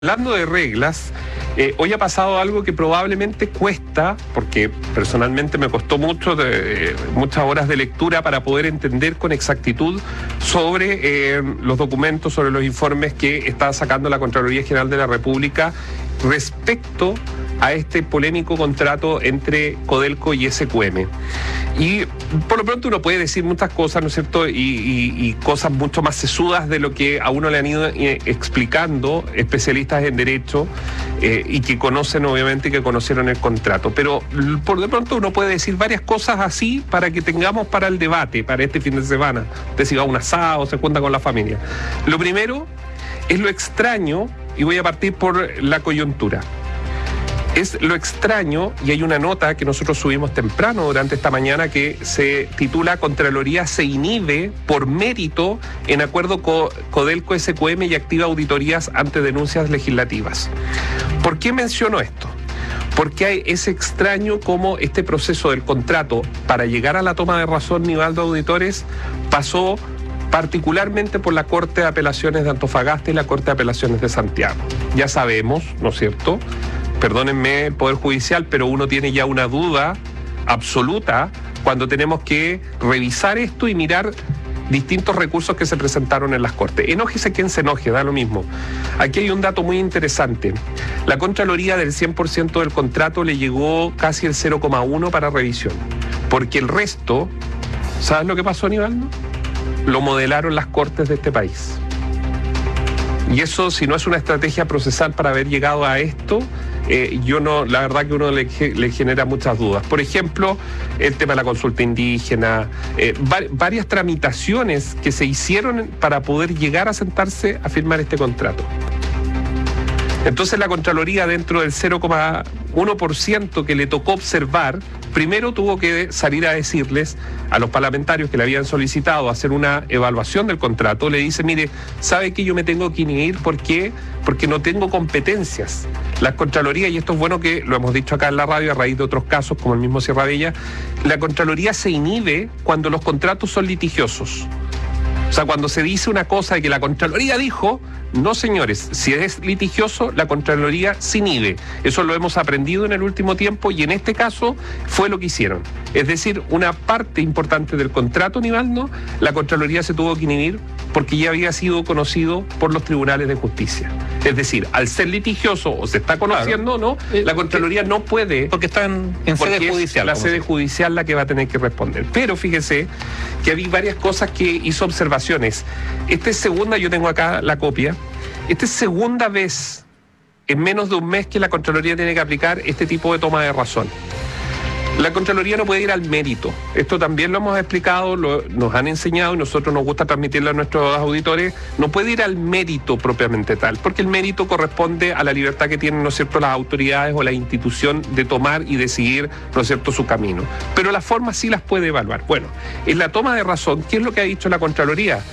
Hablando de reglas, hoy ha pasado algo que probablemente cuesta, porque personalmente me costó muchas horas de lectura para poder entender con exactitud sobre los documentos, sobre los informes que está sacando la Contraloría General de la República respecto a este polémico contrato entre Codelco y SQM. Y por lo pronto uno puede decir muchas cosas, ¿no es cierto? Y cosas mucho más sesudas de lo que a uno le han ido explicando especialistas en derecho y que conocen, obviamente, que conocieron el contrato. Pero por de pronto uno puede decir varias cosas así para que tengamos para el debate, para este fin de semana. Usted si va a un asado, se cuenta con la familia. Lo primero es lo extraño, y voy a partir por la coyuntura. Es lo extraño, y hay una nota que nosotros subimos temprano durante esta mañana que se titula Contraloría se inhibe por mérito en acuerdo con Codelco SQM y activa auditorías ante denuncias legislativas. ¿Por qué menciono esto? Porque es extraño cómo este proceso del contrato para llegar a la toma de razón nivel de auditores pasó particularmente por la Corte de Apelaciones de Antofagasta y la Corte de Apelaciones de Santiago. Ya sabemos, ¿no es cierto?, perdónenme el Poder Judicial, pero uno tiene ya una duda absoluta cuando tenemos que revisar esto y mirar distintos recursos que se presentaron en las Cortes. Enójese quien se enoje, da lo mismo. Aquí hay un dato muy interesante. La Contraloría del 100% del contrato le llegó casi el 0,1 para revisión, porque el resto, ¿sabes lo que pasó, Aníbaldo? Lo modelaron las Cortes de este país. Y eso, si no es una estrategia procesal para haber llegado a esto, la verdad que uno le genera muchas dudas. Por ejemplo, el tema de la consulta indígena, varias tramitaciones que se hicieron para poder llegar a sentarse a firmar este contrato. Entonces la Contraloría, dentro del 0,1% que le tocó observar, primero tuvo que salir a decirles a los parlamentarios que le habían solicitado hacer una evaluación del contrato, le dice, mire, ¿sabe que yo me tengo que inhibir? ¿Por qué? Porque no tengo competencias. La Contraloría, y esto es bueno que lo hemos dicho acá en la radio a raíz de otros casos, como el mismo Sierra Bella, la Contraloría se inhibe cuando los contratos son litigiosos. O sea, cuando se dice una cosa de que la Contraloría dijo, no señores, si es litigioso, la Contraloría se inhibe. Eso lo hemos aprendido en el último tiempo y en este caso fue lo que hicieron. Es decir, una parte importante del contrato, Aníbaldo, la Contraloría se tuvo que inhibir porque ya había sido conocido por los tribunales de justicia. Es decir, al ser litigioso o se está conociendo, claro, ¿no? La Contraloría no puede... Porque está en sede judicial. La sede judicial la que va a tener que responder. Pero fíjese que había varias cosas que hizo observaciones. Esta es segunda, yo tengo acá la copia, esta es segunda vez en menos de un mes que la Contraloría tiene que aplicar este tipo de toma de razón. La Contraloría no puede ir al mérito. Esto también lo hemos explicado, nos han enseñado y nosotros nos gusta transmitirlo a nuestros auditores. No puede ir al mérito propiamente tal, porque el mérito corresponde a la libertad que tienen, ¿no es cierto?, las autoridades o la institución de tomar y decidir, ¿no es cierto?, su camino. Pero las formas sí las puede evaluar. Bueno, en la toma de razón, ¿qué es lo que ha dicho la Contraloría?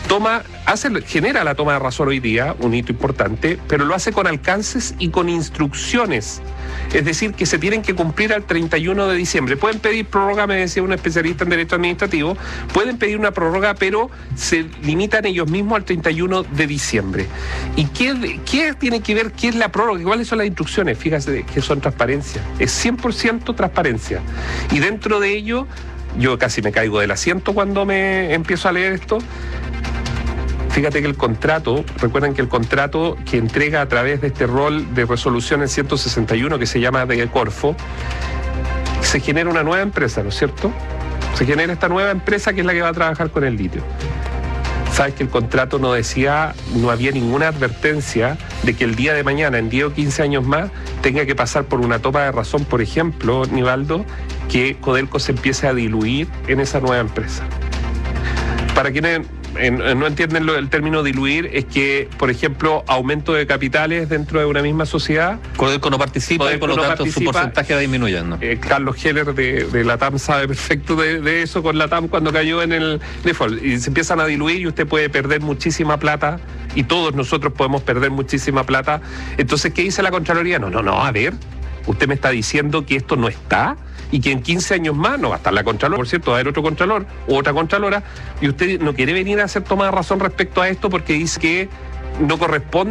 Genera la toma de razón hoy día, un hito importante, pero lo hace con alcances y con instrucciones. Es decir, que se tienen que cumplir al 31 de diciembre. Pueden pedir prórroga, me decía un especialista en derecho administrativo, pueden pedir una prórroga, pero se limitan ellos mismos al 31 de diciembre. ¿Y qué tiene que ver? ¿Qué es la prórroga? ¿Cuáles son las instrucciones? Fíjate que son transparencia. Es 100% transparencia. Y dentro de ello, yo casi me caigo del asiento cuando me empiezo a leer esto. Fíjate que el contrato, recuerden que el contrato que entrega a través de este rol de resolución en 161 que se llama de Corfo, se genera una nueva empresa, ¿no es cierto? Se genera esta nueva empresa que es la que va a trabajar con el litio. Sabes que el contrato no había ninguna advertencia de que el día de mañana, en 10 o 15 años más, tenga que pasar por una toma de razón, por ejemplo, Aníbaldo, que Codelco se empiece a diluir en esa nueva empresa. Para quienes no entienden el término diluir, es que, por ejemplo, aumento de capitales dentro de una misma sociedad. Codelco no participa y por lo tanto su porcentaje va disminuyendo. Carlos Heller de la TAM sabe perfecto de eso con la TAM cuando cayó en el default. Y se empiezan a diluir y usted puede perder muchísima plata y todos nosotros podemos perder muchísima plata. Entonces, ¿qué dice la Contraloría? No, a ver, usted me está diciendo que esto no está y que en 15 años más no va a estar la Contralora, por cierto, va a haber otro Contralor u otra Contralora, y usted no quiere venir a hacer toma de razón respecto a esto porque dice que no corresponde.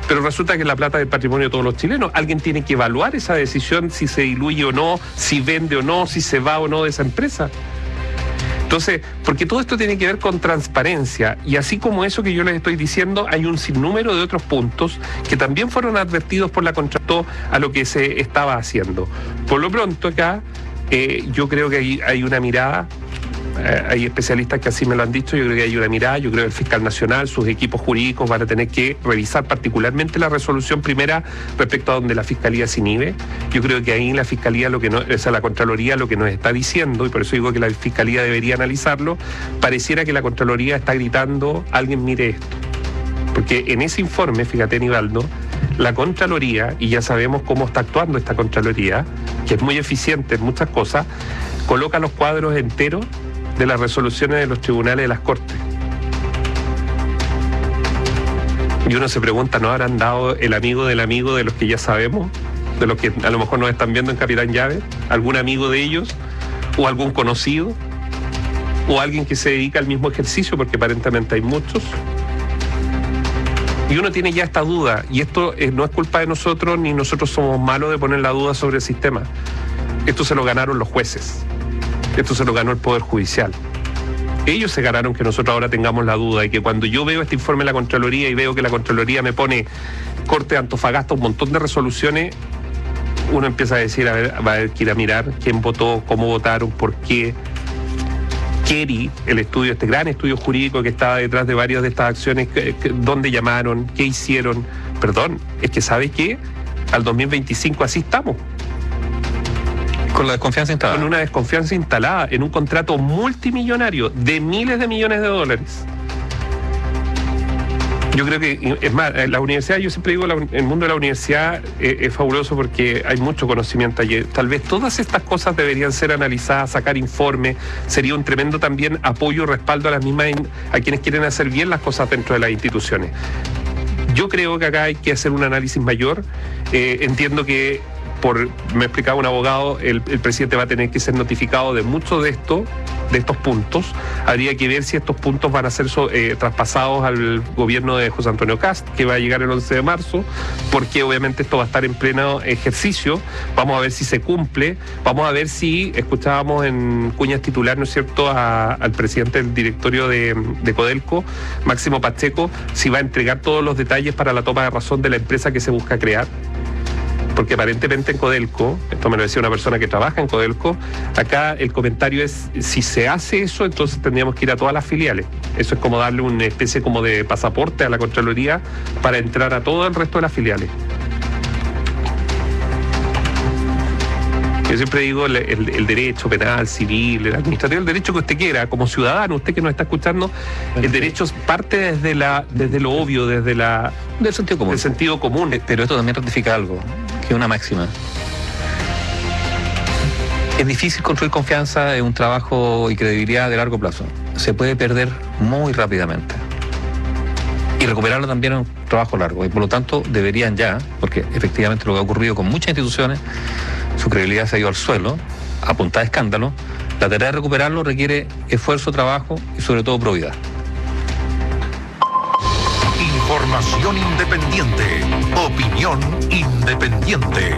pero resulta que es la plata del patrimonio de todos los chilenos. Alguien tiene que evaluar esa decisión, si se diluye o no, si vende o no, si se va o no de esa empresa. Entonces, porque todo esto tiene que ver con transparencia, y así como eso que yo les estoy diciendo, hay un sinnúmero de otros puntos que también fueron advertidos por la Contralor a lo que se estaba haciendo. Por lo pronto acá, yo creo que hay una mirada, hay especialistas que así me lo han dicho, yo creo que hay una mirada, yo creo que el fiscal nacional, sus equipos jurídicos van a tener que revisar particularmente la resolución primera respecto a donde la Fiscalía se inhibe. Yo creo que ahí la Fiscalía, la Contraloría lo que nos está diciendo, y por eso digo que la Fiscalía debería analizarlo, pareciera que la Contraloría está gritando, alguien mire esto. Porque en ese informe, fíjate, Nivaldo, la Contraloría, y ya sabemos cómo está actuando esta Contraloría, que es muy eficiente en muchas cosas, coloca los cuadros enteros de las resoluciones de los tribunales de las Cortes. Y uno se pregunta, ¿no habrán dado el amigo del amigo de los que ya sabemos? De los que a lo mejor nos están viendo en Capitán Llave, algún amigo de ellos, o algún conocido, o alguien que se dedica al mismo ejercicio, porque aparentemente hay muchos. Y uno tiene ya esta duda, y esto no es culpa de nosotros, ni nosotros somos malos de poner la duda sobre el sistema. Esto se lo ganaron los jueces. Esto se lo ganó el Poder Judicial. Ellos se ganaron que nosotros ahora tengamos la duda, y que cuando yo veo este informe de la Contraloría y veo que la Contraloría me pone Corte de Antofagasta, un montón de resoluciones, uno empieza a decir, a ver, va a haber que ir a mirar quién votó, cómo votaron, por qué. Keri, el estudio, este gran estudio jurídico que estaba detrás de varias de estas acciones, dónde llamaron, qué hicieron. Perdón, es que ¿sabe qué? Al 2025 así estamos. Con la desconfianza instalada. Con una desconfianza instalada en un contrato multimillonario de miles de millones de dólares. Yo creo que, es más, la universidad, yo siempre digo, el mundo de la universidad es fabuloso porque hay mucho conocimiento allí. Tal vez todas estas cosas deberían ser analizadas, sacar informes, sería un tremendo también apoyo y respaldo a las mismas, a quienes quieren hacer bien las cosas dentro de las instituciones. Yo creo que acá hay que hacer un análisis mayor. Entiendo que, me explicaba un abogado, el presidente va a tener que ser notificado de muchos de estos puntos. Habría que ver si estos puntos van a ser traspasados al gobierno de José Antonio Kast, que va a llegar el 11 de marzo, porque obviamente esto va a estar en pleno ejercicio. Vamos a ver si se cumple, vamos a ver si, escuchábamos en cuñas titular, ¿no es cierto?, al presidente del directorio de Codelco, Máximo Pacheco, si va a entregar todos los detalles para la toma de razón de la empresa que se busca crear. Porque aparentemente en Codelco, esto me lo decía una persona que trabaja en Codelco, acá el comentario es, si se hace eso, entonces tendríamos que ir a todas las filiales. Eso es como darle una especie como de pasaporte a la Contraloría para entrar a todo el resto de las filiales. Yo siempre digo el derecho penal, civil, el administrativo, el derecho que usted quiera, como ciudadano, usted que nos está escuchando, el derecho parte desde lo obvio, del sentido común. Pero esto también ratifica algo, que es una máxima. Es difícil construir confianza en un trabajo y credibilidad de largo plazo. Se puede perder muy rápidamente. Y recuperarlo también es un trabajo largo. Y por lo tanto deberían ya, porque efectivamente lo que ha ocurrido con muchas instituciones, su credibilidad se ha ido al suelo, a punta de escándalo. La tarea de recuperarlo requiere esfuerzo, trabajo y sobre todo probidad. Información independiente. Opinión independiente.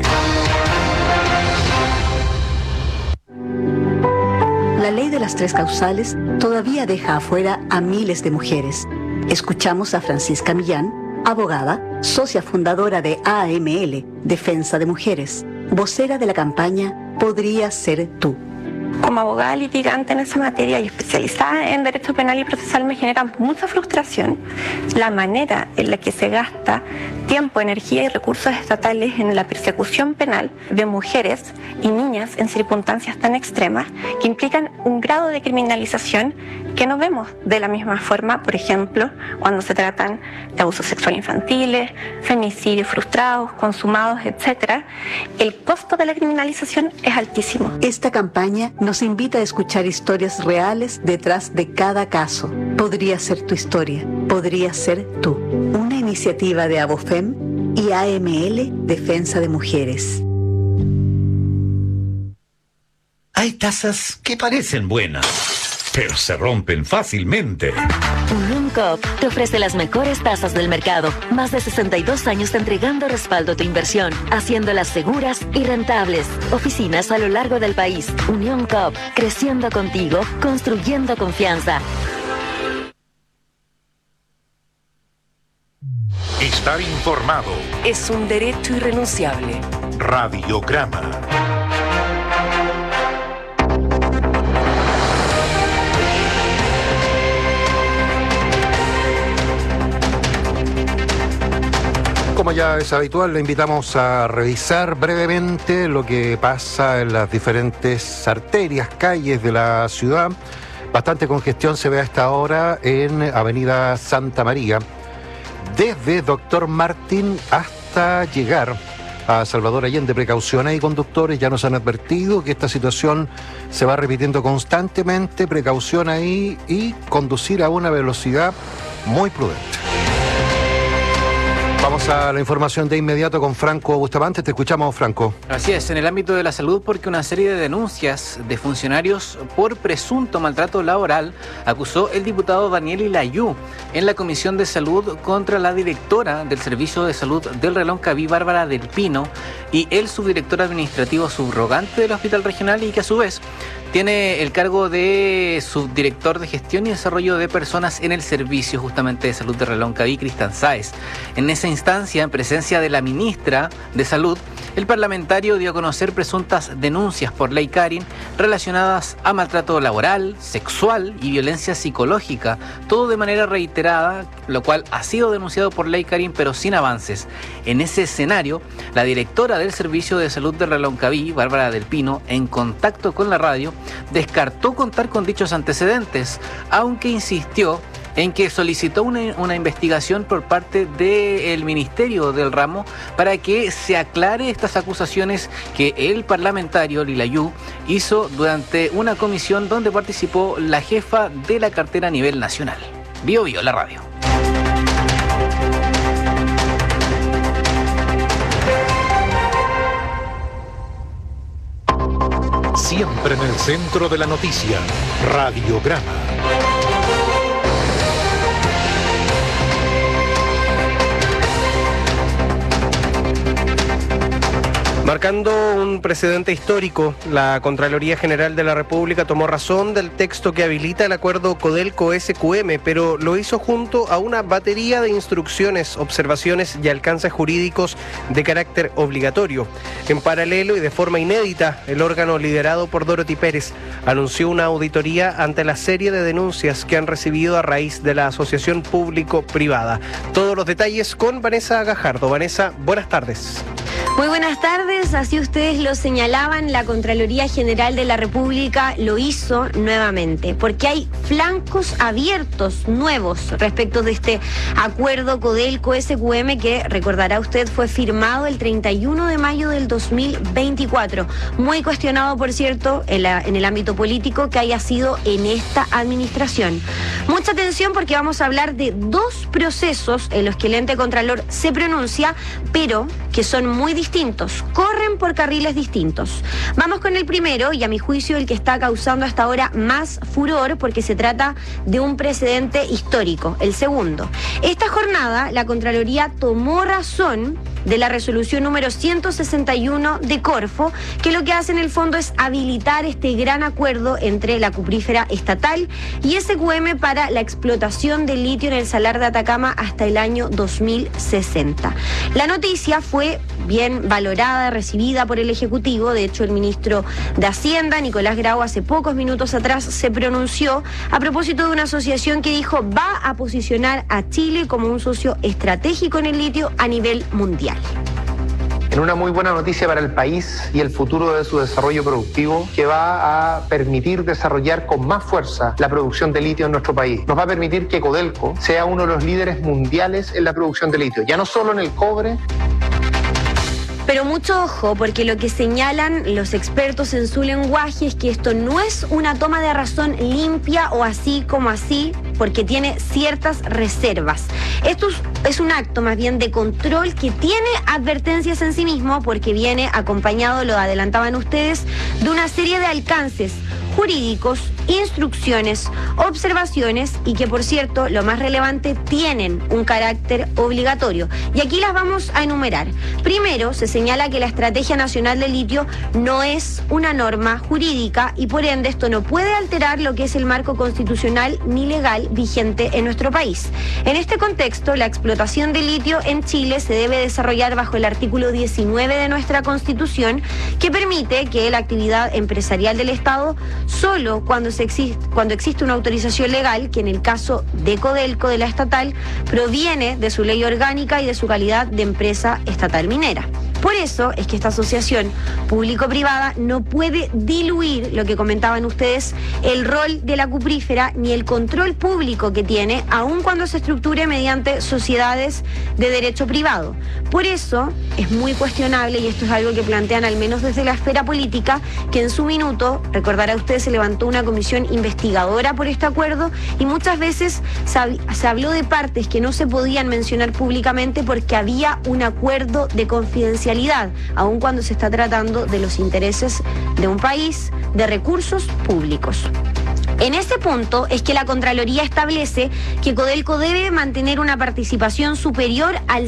La ley de las 3 causales todavía deja afuera a miles de mujeres. Escuchamos a Francisca Millán, abogada, socia fundadora de AML, Defensa de Mujeres, vocera de la campaña Podría Ser Tú. Como abogada litigante en esa materia y especializada en derecho penal y procesal, me genera mucha frustración la manera en la que se gasta tiempo, energía y recursos estatales en la persecución penal de mujeres y niñas en circunstancias tan extremas que implican un grado de criminalización que no vemos de la misma forma, por ejemplo, cuando se tratan de abusos sexuales infantiles, femicidios frustrados, consumados, etc. El costo de la criminalización es altísimo. Esta campaña nos invita a escuchar historias reales detrás de cada caso. Podría ser tu historia, podría ser tú. Una iniciativa de Abofem y AML Defensa de Mujeres. Hay tazas que parecen buenas, pero se rompen fácilmente. Unión Coop te ofrece las mejores tasas del mercado. Más de 62 años entregando respaldo a tu inversión, haciéndolas seguras y rentables. Oficinas a lo largo del país. Unión Coop, creciendo contigo, construyendo confianza. Estar informado. Es un derecho irrenunciable. Radiograma. Como ya es habitual, le invitamos a revisar brevemente lo que pasa en las diferentes arterias, calles de la ciudad. Bastante congestión se ve a esta hora en Avenida Santa María, desde Doctor Martín hasta llegar a Salvador Allende. Precaución, hay conductores, ya nos han advertido que esta situación se va repitiendo constantemente. Precaución ahí y conducir a una velocidad muy prudente. Vamos a la información de inmediato con Franco Bustamante. Te escuchamos, Franco. Así es, en el ámbito de la salud, porque una serie de denuncias de funcionarios por presunto maltrato laboral acusó el diputado Daniel Ilayú en la Comisión de Salud contra la directora del Servicio de Salud del Reloncaví, Bárbara del Pino, y el subdirector administrativo subrogante del Hospital Regional, y que a su vez tiene el cargo de subdirector de gestión y desarrollo de personas en el Servicio justamente de Salud de Reloncaví, Cristian Sáez. En esa instancia, en presencia de la ministra de Salud, el parlamentario dio a conocer presuntas denuncias por Ley Karin relacionadas a maltrato laboral, sexual y violencia psicológica, todo de manera reiterada, lo cual ha sido denunciado por Ley Karin pero sin avances. En ese escenario, la directora del Servicio de Salud de Reloncaví, Bárbara del Pino, en contacto con la radio, descartó contar con dichos antecedentes, aunque insistió en que solicitó una investigación por parte del Ministerio del Ramo para que se aclare estas acusaciones que el parlamentario Lilayú hizo durante una comisión donde participó la jefa de la cartera a nivel nacional. Bio Bio, la radio. Siempre en el centro de la noticia. Radiograma. Marcando un precedente histórico, la Contraloría General de la República tomó razón del texto que habilita el acuerdo Codelco-SQM, pero lo hizo junto a una batería de instrucciones, observaciones y alcances jurídicos de carácter obligatorio. En paralelo y de forma inédita, el órgano liderado por Dorothy Pérez anunció una auditoría ante la serie de denuncias que han recibido a raíz de la asociación público-privada. Todos los detalles con Vanessa Gajardo. Vanessa, buenas tardes. Muy buenas tardes, así ustedes lo señalaban, la Contraloría General de la República lo hizo nuevamente, porque hay flancos abiertos nuevos respecto de este acuerdo Codelco-SQM que, recordará usted, fue firmado el 31 de mayo del 2024. Muy cuestionado, por cierto, en el ámbito político que haya sido en esta administración. Mucha atención porque vamos a hablar de dos procesos en los que el ente Contralor se pronuncia, pero que son muy distintos, corren por carriles distintos. Vamos con el primero y a mi juicio el que está causando hasta ahora más furor porque se trata de un precedente histórico, el segundo. Esta jornada la Contraloría tomó razón de la resolución número 161 de Corfo, que lo que hace en el fondo es habilitar este gran acuerdo entre la cuprífera estatal y SQM para la explotación del litio en el Salar de Atacama hasta el año 2060. La noticia fue bien valorada, recibida por el Ejecutivo. De hecho, el ministro de Hacienda, Nicolás Grau, hace pocos minutos atrás se pronunció a propósito de una asociación que dijo va a posicionar a Chile como un socio estratégico en el litio a nivel mundial. En una muy buena noticia para el país y el futuro de su desarrollo productivo, que va a permitir desarrollar con más fuerza la producción de litio en nuestro país. Nos va a permitir que Codelco sea uno de los líderes mundiales en la producción de litio, ya no solo en el cobre. Pero mucho ojo, porque lo que señalan los expertos en su lenguaje es que esto no es una toma de razón limpia o así como así, porque tiene ciertas reservas. Esto es un acto más bien de control que tiene advertencias en sí mismo, porque viene acompañado, lo adelantaban ustedes, de una serie de alcances jurídicos instrucciones, observaciones y que, por cierto, lo más relevante, tienen un carácter obligatorio. Y aquí las vamos a enumerar. Primero, se señala que la Estrategia Nacional del Litio no es una norma jurídica y por ende esto no puede alterar lo que es el marco constitucional ni legal vigente en nuestro país. En este contexto, la explotación de litio en Chile se debe desarrollar bajo el artículo 19 de nuestra Constitución, que permite que la actividad empresarial del Estado solo cuando existe una autorización legal, que en el caso de Codelco, de la estatal, proviene de su ley orgánica y de su calidad de empresa estatal minera. Por eso es que esta asociación público-privada no puede diluir, lo que comentaban ustedes, el rol de la cuprífera ni el control público que tiene, aun cuando se estructure mediante sociedades de derecho privado. Por eso es muy cuestionable, y esto es algo que plantean al menos desde la esfera política, que en su minuto, recordará usted, se levantó una comisión investigadora por este acuerdo y muchas veces se habló de partes que no se podían mencionar públicamente porque había un acuerdo de confidencialidad, aun cuando se está tratando de los intereses de un país, de recursos públicos. En ese punto es que la Contraloría establece que Codelco debe mantener una participación superior al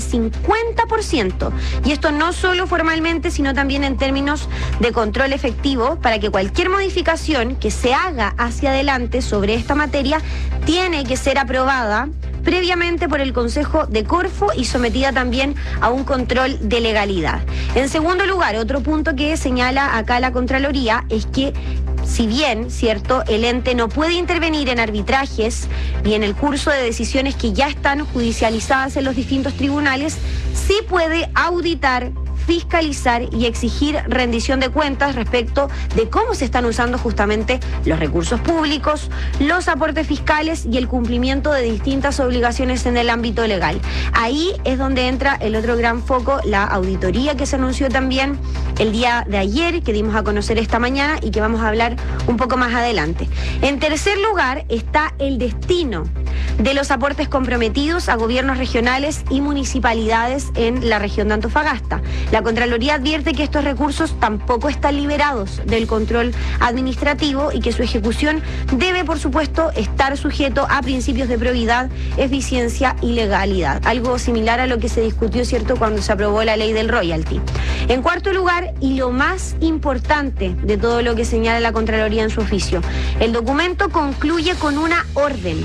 50%, y esto no solo formalmente, sino también en términos de control efectivo, para que cualquier modificación que se haga hacia adelante sobre esta materia tiene que ser aprobada previamente por el Consejo de Corfo y sometida también a un control de legalidad. En segundo lugar, otro punto que señala acá la Contraloría es que, si bien, cierto, el ente no puede intervenir en arbitrajes ni en el curso de decisiones que ya están judicializadas en los distintos tribunales, sí puede auditar, fiscalizar y exigir rendición de cuentas respecto de cómo se están usando justamente los recursos públicos, los aportes fiscales y el cumplimiento de distintas obligaciones en el ámbito legal. Ahí es donde entra el otro gran foco, la auditoría que se anunció también el día de ayer, que dimos a conocer esta mañana y que vamos a hablar un poco más adelante. En tercer lugar está el destino de los aportes comprometidos a gobiernos regionales y municipalidades en la región de Antofagasta. La Contraloría advierte que estos recursos tampoco están liberados del control administrativo y que su ejecución debe, por supuesto, estar sujeto a principios de probidad, eficiencia y legalidad. Algo similar a lo que se discutió, ¿cierto?, cuando se aprobó la ley del royalty. En cuarto lugar, y lo más importante de todo lo que señala la Contraloría en su oficio, el documento concluye con una orden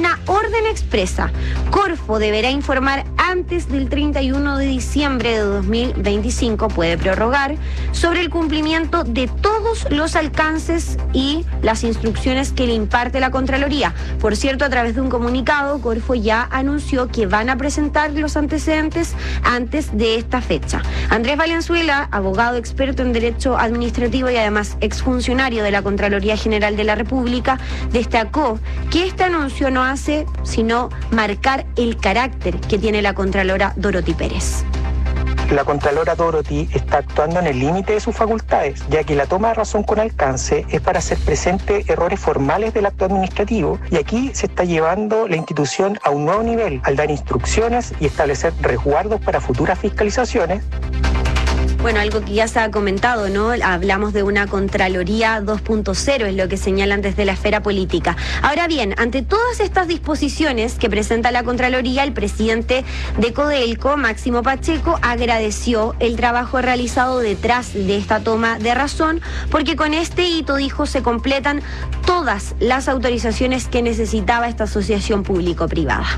expresa. Corfo deberá informar antes del 31 de diciembre de 2025, puede prorrogar, sobre el cumplimiento de todos los alcances y las instrucciones que le imparte la Contraloría. Por cierto, a través de un comunicado, Corfo ya anunció que van a presentar los antecedentes antes de esta fecha. Andrés Valenzuela, abogado experto en Derecho Administrativo y además exfuncionario de la Contraloría General de la República, destacó que este anuncio no hace sino marcar el carácter que tiene la Contralora Dorothy Pérez. La Contralora Dorothy está actuando en el límite de sus facultades, ya que la toma de razón con alcance es para hacer presente errores formales del acto administrativo, y aquí se está llevando la institución a un nuevo nivel al dar instrucciones y establecer resguardos para futuras fiscalizaciones. Bueno, algo que ya se ha comentado, ¿no? Hablamos de una Contraloría 2.0, es lo que señalan desde la esfera política. Ahora bien, ante todas estas disposiciones que presenta la Contraloría, el presidente de Codelco, Máximo Pacheco, agradeció el trabajo realizado detrás de esta toma de razón, porque con este hito, dijo, se completan todas las autorizaciones que necesitaba esta asociación público-privada.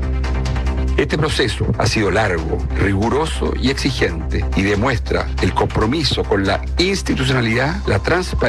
Este proceso ha sido largo, riguroso y exigente y demuestra el compromiso con la institucionalidad, la transparencia